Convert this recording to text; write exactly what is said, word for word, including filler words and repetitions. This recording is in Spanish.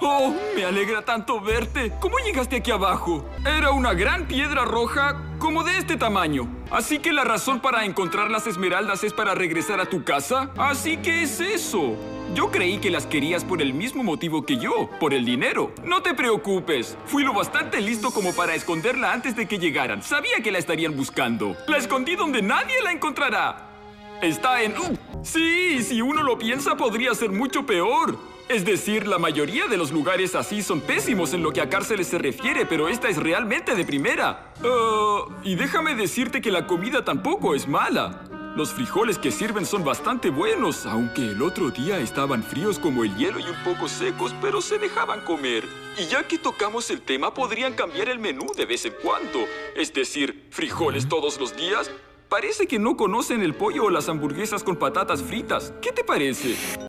Oh, me alegra tanto verte. ¿Cómo llegaste aquí abajo? Era una gran piedra roja como de este tamaño. Así que la razón para encontrar las esmeraldas es para regresar a tu casa. Así que es eso. Yo creí que las querías por el mismo motivo que yo, por el dinero. No te preocupes. Fui lo bastante listo como para esconderla antes de que llegaran. Sabía que la estarían buscando. La escondí donde nadie la encontrará. Está en... Uh, sí, si uno lo piensa, podría ser mucho peor. Es decir, la mayoría de los lugares así son pésimos en lo que a cárceles se refiere, pero esta es realmente de primera. Uh, y déjame decirte que la comida tampoco es mala. Los frijoles que sirven son bastante buenos, aunque el otro día estaban fríos como el hielo y un poco secos, pero se dejaban comer. Y ya que tocamos el tema, podrían cambiar el menú de vez en cuando. Es decir, frijoles todos los días. Parece que no conocen el pollo o las hamburguesas con patatas fritas. ¿Qué te parece?